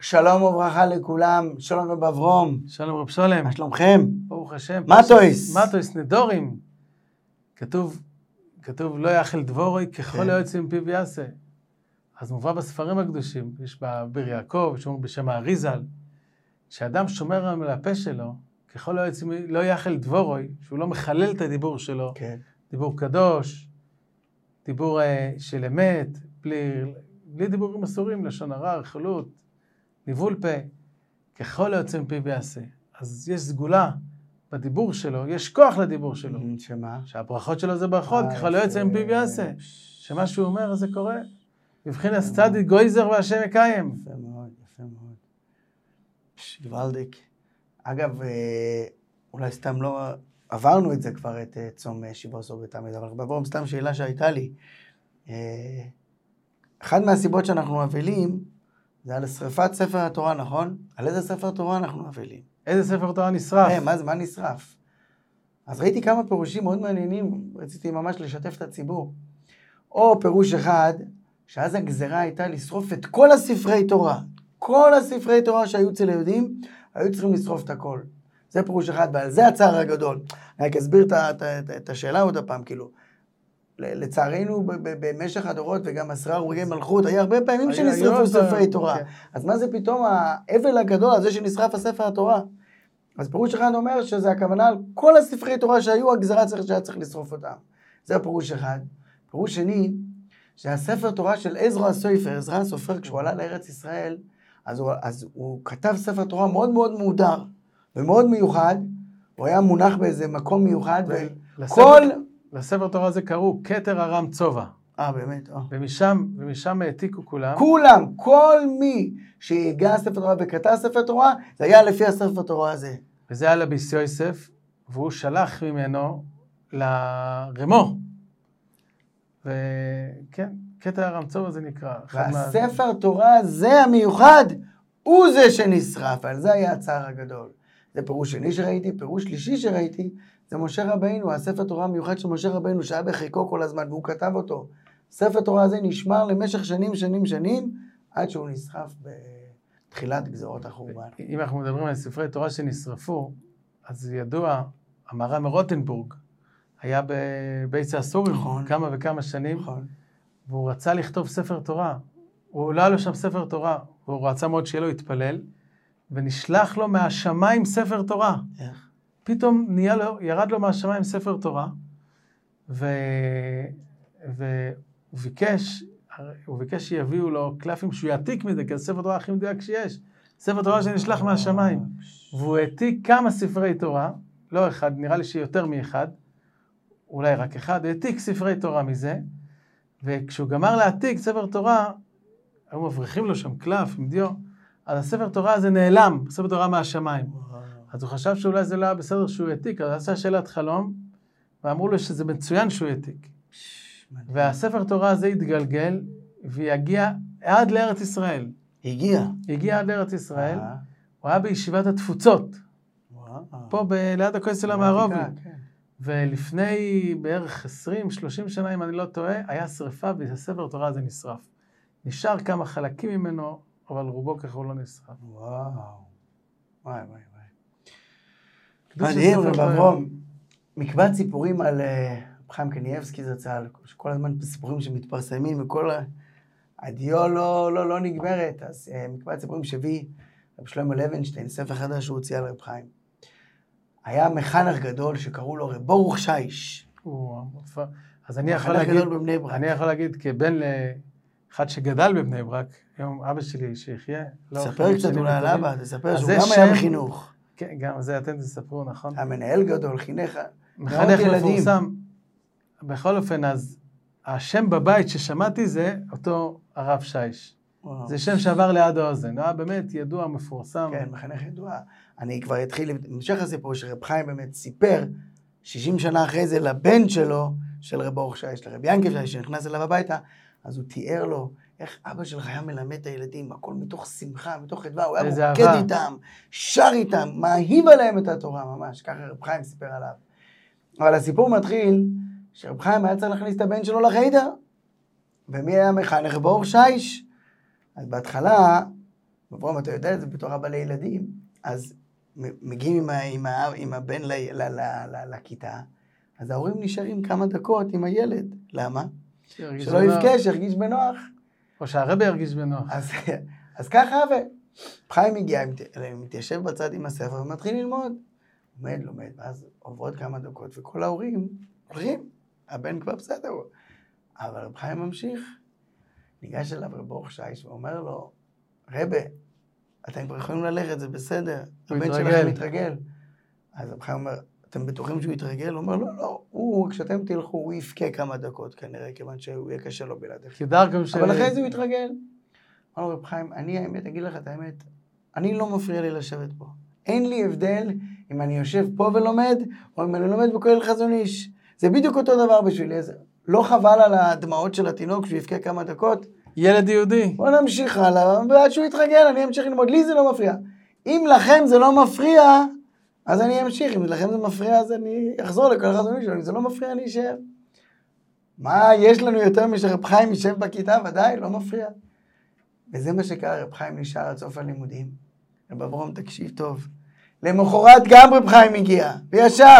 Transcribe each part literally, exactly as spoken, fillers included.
שלום וברכה לכולם, שלום רב אברום. שלום רב שלם. מה שלומכם? ברוך השם. מטויס. מטויס נדורים. כתוב, כתוב לא יאכל דבורוי ככל כן. היוצא מפיו יעשה. אז מובא בספרים הקדושים, יש בביר יעקב, שאומר בשם האריזל, שאדם שומר על הפה שלו, ככל היוצא לא יאכל דבורוי, שהוא לא מחלל את הדיבור שלו, כן. דיבור קדוש, דיבור uh, של אמת, בלי, בלי דיבורים אסורים, לשון הרע, רכילות, ניבול פה, ככל היוצא מפיו יעשה. אז יש סגולה בדיבור שלו, יש כוח לדיבור שלו. שמה? שהברכות שלו זה ברכות, ככל היוצא מפיו יעשה. שמה שהוא אומר זה קורה. מבחינת צדיק גויזר והשם יקיים. יפה מאוד, יפה מאוד. גוואלדיק. אגב, אולי סתם לא עברנו את זה כבר, את צום שבעה עשר בתמוז, אבל בעבור סתם שאלה שהייתה לי. אחד מהסיבות שאנחנו אבלים, זה על שריפת ספר התורה, נכון? על איזה ספר תורה אנחנו אבלים? איזה ספר תורה נשרף? אה, מה זה, מה נשרף? אז ראיתי כמה פירושים מאוד מעניינים, רציתי ממש לשתף את הציבור. או פירוש אחד, שאז הגזרה הייתה לשרוף את כל הספרי תורה. כל הספרי תורה שהיו אצל היהודים, היו צריכים לשרוף את הכל. זה פירוש אחד, ועל זה הצער הגדול. אני רק אסביר את, את, את, את השאלה עוד הפעם, כאילו. לצערנו במשך הדורות וגם עשרה הרוגי מלכות, היה הרבה פעמים שנשרפו ספרי תורה. אז מה זה פתאום האבל הגדול הזה שנשרף הספר התורה? אז פירוש אחד אומר שזה הכוונה על כל הספרי תורה שהיו, הגזרה צריך שהיה צריך לשרוף אותם. זה פירוש אחד. פירוש שני, שהספר תורה של עזרא הסופר, עזרא הסופר, כשהוא עלה לארץ ישראל, אז הוא, אז הוא כתב ספר תורה מאוד מאוד מהודר, ומאוד מיוחד, הוא היה מונח באיזה מקום מיוחד, וכל... לספר תורה הזה קראו כתר ארם צובע. אה, באמת, אה. ומשם, ומשם העתיקו כולם. כולם, כל מי שהגה ספר תורה וכתב ספר תורה, זה היה לפי הספר תורה הזה. וזה היה לביס יוסף, והוא שלח ממנו לרמו. וכן, כתר ארם צובע זה נקרא. והספר מה... תורה הזה המיוחד, הוא זה שנשרף, על זה היה הצער הגדול. זה פירוש שני שראיתי, פירוש שלישי שראיתי, זה משה רבינו, הספר תורה המיוחד של משה רבינו, שהיה בחיקו כל הזמן, והוא כתב אותו. ספר תורה הזה נשמר למשך שנים, שנים, שנים, עד שהוא נשרף בתחילת גזרות החורבן. אם אנחנו מדברים על ספרי תורה שנשרפו, אז ידוע, המהר"ם מרוטנבורג, היה בבית האסורים נכון. כמה וכמה שנים, נכון. והוא רצה לכתוב ספר תורה. הוא לא היה לו שם ספר תורה, והוא רצה מאוד שיהיה לו להתפלל, ונשלח לו מהשמיים ספר תורה. איך? פתאום נהיה לו, ירד לו מהשמיים ספר תורה, ו... והוא ביקש, הוא ביקש שיביאו לו קלפים שהוא יעתיק מזה, כי זה ספר תורה הכי מדויק שיש. ספר תורה שנשלח מהשמיים. והוא העתיק כמה ספרי תורה, לא אחד, נראה לי שיותר מאחד, אולי רק אחד, העתיק ספרי תורה מזה, וכשהוא גמר להעתיק ספר תורה, היו מבריחים לו שם קלף עם דיו, אז הספר תורה הזה נעלם, ספר תורה מהשמיים. אז הוא חשב שאולי זה לא היה בסדר שהוא העתיק, אז עשה שאלת חלום, ואמרו לו שזה מצוין שהוא העתיק. והספר תורה הזה התגלגל, ויגיע עד לארץ ישראל. הגיע. הגיע עד לארץ ישראל, הוא היה בישיבת התפוצות, פה ליד הכותל המערבי. ולפני בערך עשרים שלושים שנה, אם אני לא טועה, היה שריפה, והספר תורה הזה נשרף. נשאר כמה חלקים ממנו, אבל רובו ככה הוא לא נשרף. וואו. וואי, וואי, וואי. מדהים, רב אברום. מקבץ סיפורים על חיים קניאבסקי זצ"ל, שכל הזמן סיפורים שמתפרסמים, וכל הדיו לא, לא, לא נגמרת. אז מקבץ סיפורים שהביא רב שלמה לוינשטיין, ספר חדש שהוא הוציא על רב חיים. היה מחנך גדול שקראו לו רב ברוך שיש. אז אני יכול להגיד, אני יכול להגיד כבן לאחד שגדל בבני ברק, היום אבא שלי שיחיה. תספר קצת אולי על אבא, תספר שהוא גם היה בחינוך. כן, גם זה אתם תספרו, נכון? המנהל גדול, חינך, מחנך מפורסם. בכל אופן, אז השם בבית ששמעתי זה אותו הרב שיש. זה שם שעבר ליד האוזן, היה באמת ידוע, מפורסם. כן, מחנך ידוע. אני כבר אתחיל למשך הסיפור שרב חיים באמת סיפר, שישים שנה אחרי זה לבן שלו, של רב ברוך שיש, לרב ינקב שיש, שנכנס אליו הביתה, אז הוא תיאר לו איך אבא שלך היה מלמד את הילדים, הכל מתוך שמחה, מתוך חדווה, הוא היה רוקד איתם, שר איתם, מאהיב עליהם את התורה ממש, ככה רב חיים סיפר עליו. אבל הסיפור מתחיל, שרב חיים היה צריך להכניס את הבן שלו לחיידר, ומי היה מחנך? רב ברוך שיש. אז בהתחלה, אברהם, אתה יודע את זה בתור אבא לילדים, אז מגיעים עם, ה, עם, ה, עם הבן ל, ל, ל, ל, לכיתה, אז ההורים נשארים כמה דקות עם הילד. למה? שלא יבכה, שירגיש בנוח. או שהרבא ירגיש בנוח. אז, אז ככה, וחיים מגיע, מתיישב בצד עם הספר ומתחיל ללמוד. לומד, לומד, ואז עוברות כמה דקות, וכל ההורים הולכים, הבן כבר בסדר. אבל רב חיים ממשיך, ניגש אליו רב אור שיש ואומר לו, רבא, אתם כבר יכולים ללכת, זה בסדר, הבן שלכם מתרגל. אז רב חיים אומר, אתם בטוחים שהוא יתרגל? הוא אומר, לא, לא, הוא, כשאתם תלכו, הוא יפקה כמה דקות כנראה, כיוון שהוא יהיה קשה לו בלעדיכם. אבל אחרי זה הוא יתרגל. אמר רב חיים, אני האמת, אגיד לך את האמת, אני לא מפריע לי לשבת פה. אין לי הבדל אם אני יושב פה ולומד, או אם אני לומד בכולל חזון איש. זה בדיוק אותו דבר בשבילי. לא חבל על הדמעות של התינוק שהוא יפקה כמה דקות. ילד יהודי. בוא נמשיך הלאה, ועד שהוא יתרגל, אני אמשיך ללמוד. לי זה לא מפריע. אם לכם זה לא מפריע, אז אני אמשיך. אם לכם זה מפריע, אז אני אחזור לכולל חזון איש. אם זה לא מפריע, אני אשאר. מה יש לנו יותר משרב חיים יישב בכיתה? ודאי, לא מפריע. וזה מה שקרה, רב חיים נשאר עד סוף הלימודים. רב אברהם, תקשיב טוב. למחרת גם רב חיים הגיע, וישב.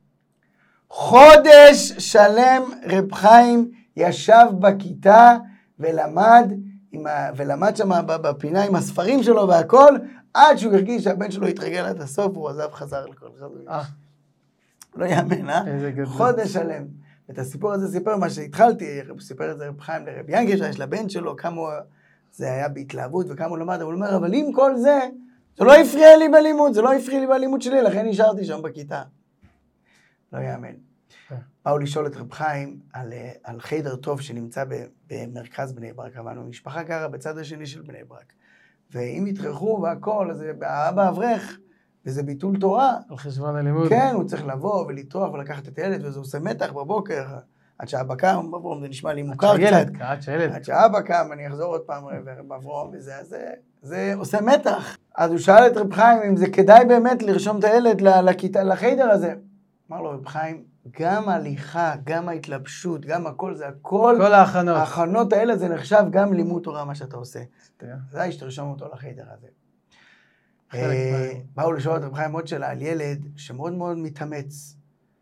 חודש שלם רב חיים ישב בכיתה ולמד, עם ה... ולמד שם בפינה עם הספרים שלו והכל, עד שהוא הרגיש שהבן שלו התרגל עד הסוף, והוא עזב חזר לכל חזון. לא יאמן, אה? חודש שלם. את הסיפור הזה סיפר מה שהתחלתי, סיפר את זה רב חיים לרב ינקל, שיש לבן שלו, כמה זה היה בהתלהבות וכמה הוא למד, אבל הוא אומר, אבל עם כל זה, זה לא הפריע לי בלימוד, זה לא הפריע לי בלימוד שלי, לכן נשארתי שם בכיתה. לא יאמן. באו לשאול את רב חיים על, על חדר טוב שנמצא במרכז בני ברק, אבל המשפחה גרה בצד השני של בני ברק. ואם יתרחו והכל, אז האבא אברך, וזה ביטול תורה. על חשבון הלימוד. כן, הוא צריך לבוא ולטרוח ולקחת את הילד, וזה עושה מתח בבוקר, עד שאבא קם, בברום, זה נשמע לי מוכר קצת. עד שהילד. עד שאבא קם, אני אחזור עוד פעם בברום, וזה זה, זה עושה מתח. אז הוא שאל את רב חיים אם זה כדאי באמת לרשום את הילד לכיתה, לחדר הזה. אמר לו רב חיים, גם הליכה, גם ההתלבשות, גם הכל, זה הכל. כל ההכנות. ההכנות האלה זה נחשב גם לימוד תורה, מה שאתה עושה. זה יש תרשום אותו לחדר הזה. באו לשאול את רב חיים עוד שאלה על ילד שמאוד מאוד מתאמץ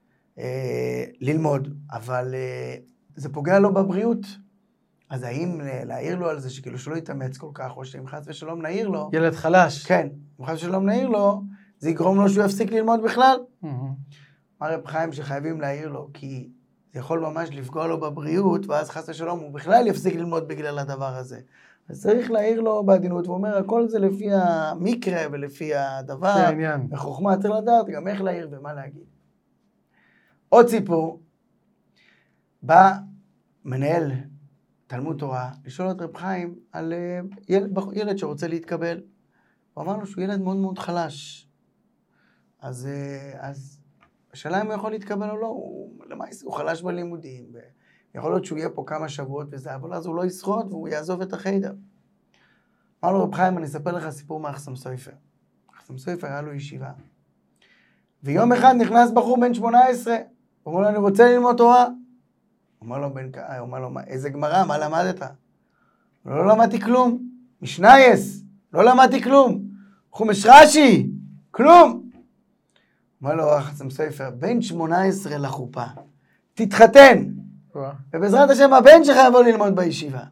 ללמוד, אבל זה פוגע לו בבריאות. אז האם להעיר לו על זה שכאילו שלא יתאמץ כל כך, או שאם חס ושלום נעיר לו... ילד חלש. כן, אם חס ושלום נעיר לו, זה יגרום לו שהוא יפסיק ללמוד בכלל. אמר רב חיים שחייבים להעיר לו, כי זה יכול ממש לפגוע לו בבריאות, ואז חס ושלום הוא בכלל יפסיק ללמוד בגלל הדבר הזה. אז צריך להעיר לו בעדינות, והוא אומר, הכל זה לפי המקרה ולפי הדבר. לפי העניין. בחוכמה צריך לדעת גם איך להעיר ומה להגיד. עוד סיפור, בא מנהל תלמוד תורה, לשאול את רב חיים על ילד, ילד שרוצה להתקבל. הוא אמר לו שהוא ילד מאוד מאוד חלש. אז, אז השאלה אם הוא יכול להתקבל או לא, הוא, למעשה, הוא חלש בלימודים, יכול להיות שהוא יהיה פה כמה שבועות וזה, אבל אז הוא לא ישרוד והוא יעזוב את החדר. אמר לו רב חיים, אני אספר לך סיפור מאחסם סופר. אחסם סופר היה לו ישיבה. ויום אחד נכנס בחור בן שמונה עשרה, הוא אומר לו, אני רוצה ללמוד תורה. הוא אומר לו, בן, הוא אומר לו, איזה גמרא, מה למדת? הוא לא למדתי כלום. משנייס, לא למדתי כלום. חומש רש"י, כלום. הוא אומר לו, אחסם סופר, בן שמונה עשרה לחופה, תתחתן. ובעזרת השם הבן שלך יבוא ללמוד בישיבה.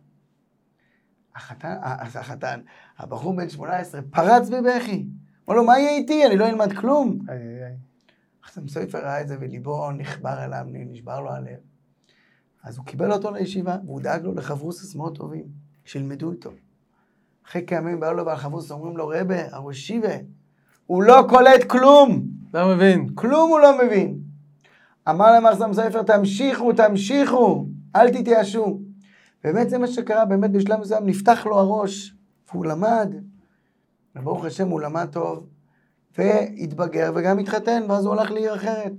החתן, החתן, הבחור בן שמונה עשרה פרץ בבכי. אמר לו, מה יהיה איתי? אני לא אלמד כלום. אחסם סופר ראה את זה וליבו נחבר אליו, נשבר לו הלב. אז הוא קיבל אותו לישיבה, והוא דאג לו לחברוסס מאוד טובים, שילמדו איתו. אחרי כמה באו לו והחברוסס אומרים לו, רבה, הראשיבה, הוא לא קולט כלום. לא מבין. כלום הוא לא מבין. אמר להם אחסם סופר, תמשיכו, תמשיכו, אל תתייאשו. באמת זה מה שקרה, באמת בשלב מסוים נפתח לו הראש, והוא למד, וברוך השם הוא למד טוב, והתבגר וגם התחתן, ואז הוא הלך לעיר אחרת.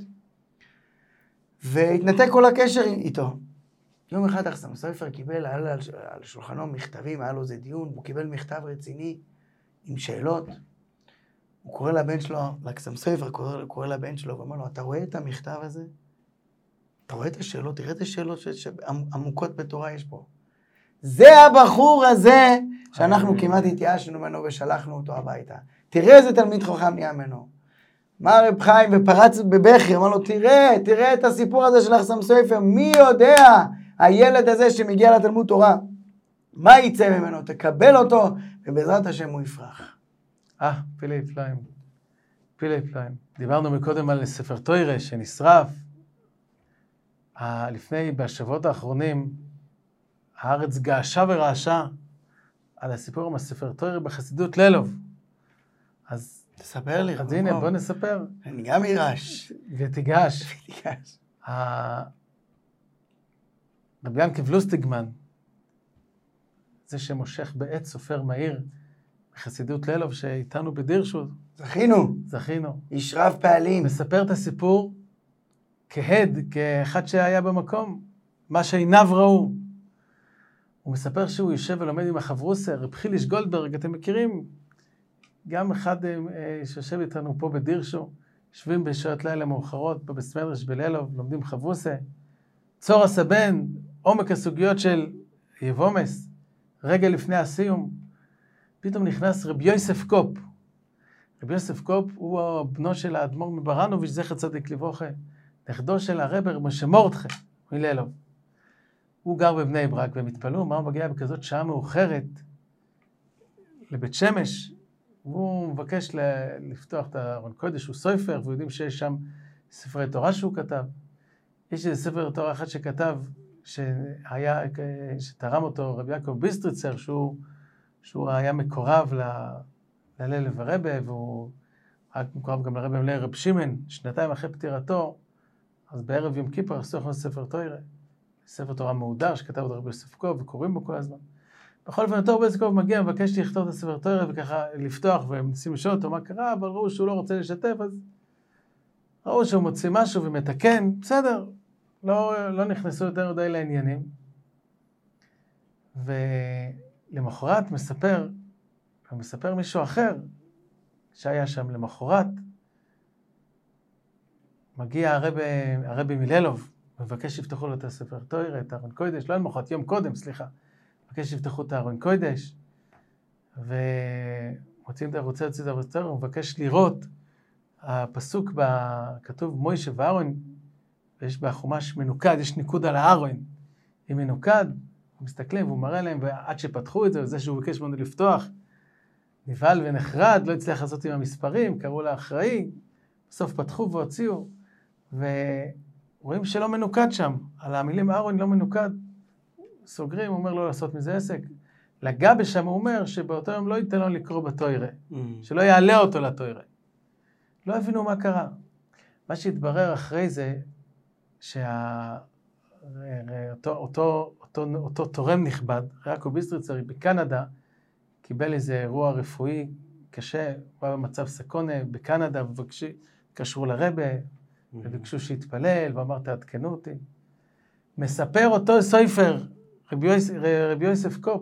והתנתק כל הקשר איתו. יום אחד אחסם סופר קיבל על, על, על שולחנו מכתבים, היה לו איזה דיון, הוא קיבל מכתב רציני עם שאלות. הוא קורא לבן שלו, לאחסם סופר קורא, קורא לבן שלו, ואומר לו, אתה רואה את המכתב הזה? אתה רואה את השאלות? תראה את השאלות שעמוקות בתורה יש פה. זה הבחור הזה שאנחנו כמעט התייאשנו ממנו ושלחנו אותו הביתה. תראה איזה תלמיד חכם נהיה ממנו. מה רב חיים ופרץ בבכי, אמר לו, תראה, תראה את הסיפור הזה של החסם סופר, מי יודע, הילד הזה שמגיע לתלמוד תורה, מה יצא ממנו? תקבל אותו, ובעזרת השם הוא יפרח. אה, פילי פלאים. פילי פלאים. דיברנו מקודם על ספר תוירה שנשרף. לפני, בשבועות האחרונים, הארץ געשה ורעשה על הסיפור עם הספר תוירה בחסידות לילוב. אז תספר לי. אז הנה, בוא נספר. אני גם יירש. ותיגש. ותיגש. רבי ינקב לוסטיגמן, זה שמושך בעת סופר מהיר, בחסידות לילוב שאיתנו בדירשו. זכינו. זכינו. איש רב פעלים. מספר את הסיפור כהד, כאחד שהיה במקום, מה שעיניו ראו. הוא מספר שהוא יושב ולומד עם החברוסה, רב חיליש גולדברג, אתם מכירים? גם אחד שיושב איתנו פה בדירשו, יושבים בשעות לילה מאוחרות, בבית מדרש בלילוב, לומדים חברוסה. צור הסבן, עומק הסוגיות של יבומס, רגע לפני הסיום, פתאום נכנס רבי יוסף קופ. רבי יוסף קופ הוא בנו של האדמו"ר מברנוביץ' זכר צדיק לברכה, נכדו של הרבר משה מורדכי מלילוב. הוא גר בבני ברק, והם התפלאו מה הוא מגיע בכזאת שעה מאוחרת לבית שמש. והוא מבקש לפתוח את הארון קודש, הוא סופר, ויודעים שיש שם ספרי תורה שהוא כתב. יש איזה ספר תורה אחד שכתב, שהיה, שתרם אותו רבי יעקב ביסטריצר, שהוא, שהוא היה מקורב ללילב הרבה, והוא היה מקורב גם לרבי מלא רב שמעון, שנתיים אחרי פטירתו, אז בערב יום כיפר עשו לכם ספר תורה, ספר תורה מהודר, שכתב אותו רבי יוסף קוב, וקוראים בו כל הזמן. בכל אופן, אותו רבי יוסף קוב מגיע, מבקש לכתוב את הספר תורה, וככה לפתוח, ומנסים לשאול אותו מה קרה, אבל ראו שהוא לא רוצה לשתף, אז ראו שהוא מוציא משהו ומתקן, בסדר. לא, לא נכנסו יותר מדי לעניינים. ולמחרת מספר, ומספר מישהו אחר, שהיה שם למחרת, מגיע הרבי, הרבי מלילוב, מבקש שיפתחו לו את הספר תורה, את הארון קודש, לא למחרת, יום קודם, סליחה. מבקש שיפתחו את הארון קודש, ומוצאים את הרוצה להוציא את הארון קודש, הוא מבקש לראות, הפסוק בכתוב מוישה ואהרון, ויש בחומש מנוקד, יש ניקוד על הארון, היא מנוקד, הם מסתכלים והוא מראה להם, ועד שפתחו את זה, וזה שהוא ביקש ממנו לפתוח, נבהל ונחרד, לא הצליח לעשות עם המספרים, קראו לאחראי, בסוף פתחו והוציאו, ורואים שלא מנוקד שם, על המילים אהרון לא מנוקד, סוגרים, הוא אומר לו לעשות מזה עסק, לגבי שם הוא אומר שבאותו יום לא ייתן לו לקרוא בתוירה, mm. שלא יעלה אותו לתוירה. לא הבינו מה קרה. מה שהתברר אחרי זה, שאותו אותו, אותו, אותו תורם נכבד, יעקב ביסטריצר בקנדה, קיבל איזה אירוע רפואי קשה, הוא היה במצב סקונה בקנדה, וקשרו לרבה, mm-hmm. וביקשו שיתפלל, ואמר תעדכנו אותי. מספר אותו סופר, רבי יוסף, רבי יוסף קופ,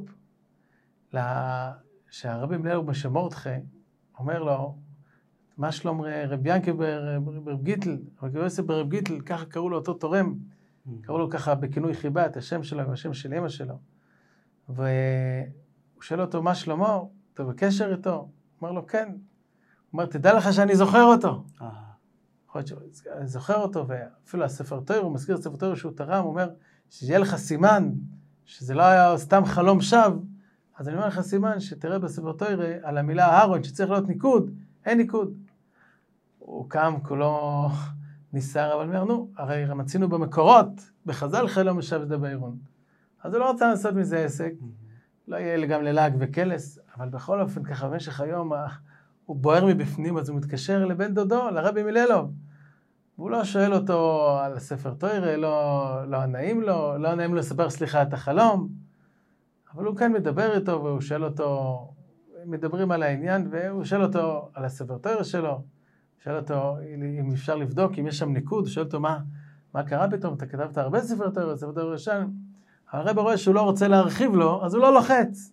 שהרבי מלילוב משה מורדכי, אומר לו, מה שלום רבי ינקב ברב גיטל, רבי יוסף ברב גיטל, ככה קראו לו אותו תורם, mm-hmm. קראו לו ככה בכינוי חיבה, את השם שלו והשם של אמא שלו. והוא שואל אותו, מה שלמה? אתה בקשר איתו? הוא אומר לו, כן. הוא אומר, תדע לך שאני זוכר אותו. יכול להיות שאני זוכר אותו, ואפילו הספר תורה, הוא מזכיר את הספר תורה שהוא תרם, הוא אומר, שיהיה לך סימן, שזה לא היה סתם חלום שווא, אז אני אומר לך סימן, שתראה בספר תורה על המילה אהרון, שצריך להיות ניקוד, אין ניקוד. הוא קם כולו ניסר, אבל אומר, נו, הרי מצינו במקורות, בחז"ל חלום שווא דבעירון. אז הוא לא רוצה לעשות מזה עסק, לא יהיה גם ללעג וקלס, אבל בכל אופן, ככה במשך היום, הוא בוער מבפנים, אז הוא מתקשר לבן דודו, לרבי מלילוב. והוא לא שואל אותו על הספר תורה, לא, לא נעים לו, לא נעים לו לספר סליחה את החלום, אבל הוא כאן מדבר איתו, והוא שואל אותו, מדברים על העניין, והוא שואל אותו על הספר תורה שלו, הוא שואל אותו אם אפשר לבדוק, אם יש שם ניקוד, הוא שואל אותו מה, מה קרה פתאום, אתה כתבת הרבה ספר תורה, ספר תורה ראשון, הרב רואה שהוא לא רוצה להרחיב לו, אז הוא לא לוחץ.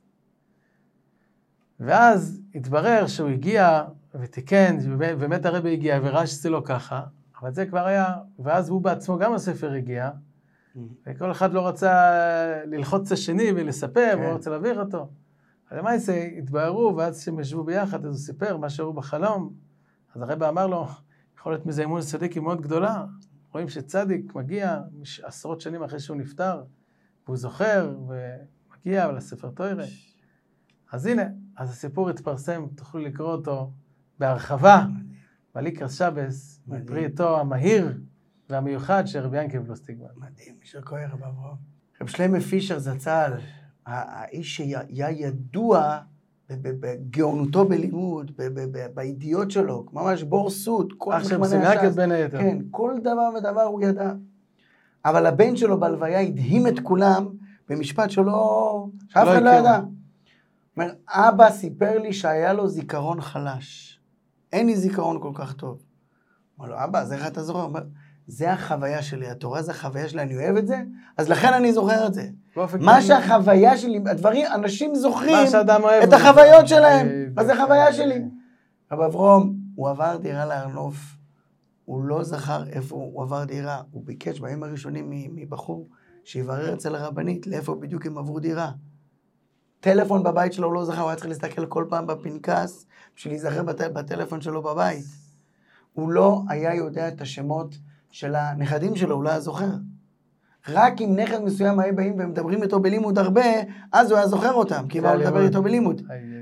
ואז התברר שהוא הגיע ותיקן, ובאמת הרב הגיע וראה שזה לא ככה, אבל זה כבר היה, ואז הוא בעצמו גם הספר הגיע, וכל אחד לא רצה ללחוץ את השני ולספר, כן. הוא רוצה להעביר אותו. אז למה זה התבהרו, ואז שהם ישבו ביחד, אז הוא סיפר מה שראו בחלום. אז הרב אמר לו, יכול להיות מזה אמון צדיק היא מאוד גדולה. רואים שצדיק מגיע עשרות שנים אחרי שהוא נפטר, והוא זוכר ומגיע לספר תורה. אז הנה, אז הסיפור התפרסם, תוכלו לקרוא אותו בהרחבה, בליקרס שבס, מפרי עטו המהיר והמיוחד של רבי ינקב בלוסטיגמן. מדהים, יישר כוח רב אברהם. רב שלמה פישר זצ"ל, האיש שהיה ידוע בגאונותו בלימוד, בידיעות שלו, ממש בור סוד, אח של מסינקת בין היתר. כן, כל דבר ודבר הוא ידע. אבל הבן שלו בהלוויה הדהים את כולם במשפט שלו, שאף אחד לא ידע. אומר, אבא סיפר לי שהיה לו זיכרון חלש. אין לי זיכרון כל כך טוב. אומר לו, אבא, אז איך אתה זוכר? אומר, זה החוויה שלי, התורה זה החוויה שלי, אני אוהב את זה, אז לכן אני זוכר את זה. מה שהחוויה שלי, הדברים, אנשים זוכרים את החוויות שלהם, אז זה חוויה שלי. רב אברהם, הוא עבר דירה להרנוף, הוא לא זכר איפה הוא עבר דירה, הוא ביקש בימים הראשונים מבחור, שיברר אצל הרבנית, לאיפה בדיוק הם עברו דירה. טלפון בבית שלו הוא לא זכר, הוא היה צריך להסתכל כל פעם בפנקס, בשביל להיזכר בטל, בטלפון שלו בבית. הוא לא היה יודע את השמות של הנכדים שלו, הוא לא היה זוכר. רק אם נכד מסוים היה באים והם מדברים איתו בלימוד הרבה, אז הוא היה זוכר אותם, כי הוא היה לדבר איתו בלימוד.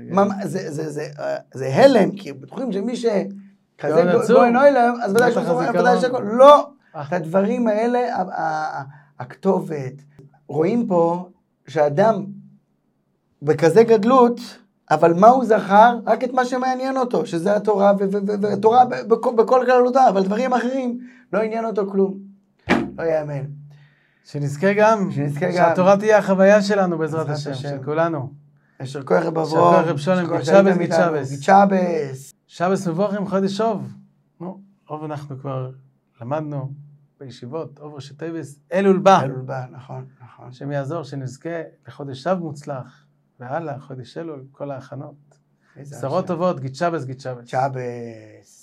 זה הלם, כי בטוחים שמי שכזה גויין אוילם, אז ודאי שהוא זוכר, ודאי שהכל. לא, את הדברים האלה, הכתובת. רואים פה שאדם בכזה גדלות, אבל מה הוא זכר? רק את מה שמעניין אותו, שזה התורה, והתורה בכל כללותה, אבל דברים אחרים לא עניין אותו כלום. לא יאמן. שנזכה גם, שהתורה תהיה החוויה שלנו בעזרת השם, של כולנו. יישר כוח רב אברהם. יישר כוח רב שולם, גיד שבס, גיד שבס. גיד שבס. שבס מבורכים חודש אוב. נו, אוב אנחנו כבר למדנו בישיבות, אוב ראשי טייבס, אלול בא. אלול בא, נכון, נכון. השם יעזור, שנזכה לחודש אב מוצלח, והלאה, חודש אלול, כל ההכנות. בשורות טובות, גיד שבס, גיד שבס. שבס.